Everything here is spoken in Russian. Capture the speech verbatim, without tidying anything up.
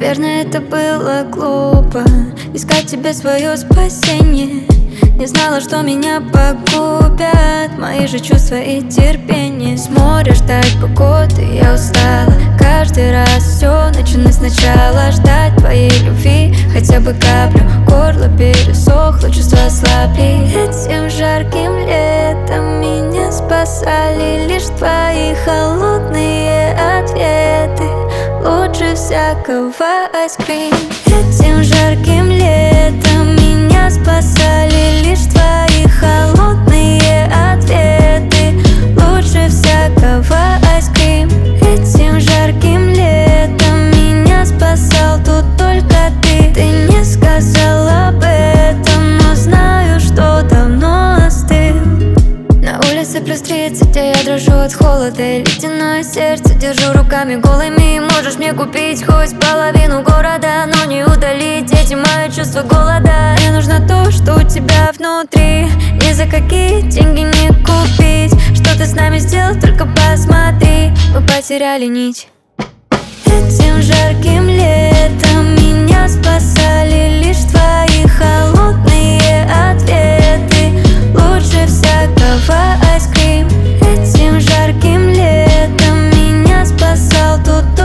Наверное, это было глупо искать тебе свое спасение. Не знала, что меня погубят мои же чувства и терпение. С моря ждать погоды я устала. Каждый раз все начинать сначала. Ждать твоей любви, хотя бы каплю. Горло пересохло, чувства ослабли. Этим жарким летом меня спасали лишь твои холодные ответы. Лучше всякого айскрим. Этим жарким летом меня спасали лишь твои холодные ответы. Лучше всякого айскрим. Этим жарким летом меня спасал тут только ты. Ты не сказал об этом, но знаю, что давно остыл. На улице плюс тридцать, а я дрожу от холода и ледяное сердце держу руками голыми. Можешь мне купить хоть половину города, но не удалить эти мои чувства голода. Мне нужно то, что у тебя внутри. Ни за какие деньги не купить. Что ты с нами сделал, только посмотри. Мы потеряли нить. Этим жарким летом меня спасали лишь твои холодные ответы. Лучше всякого айскрим. Этим жарким летом меня спасал тут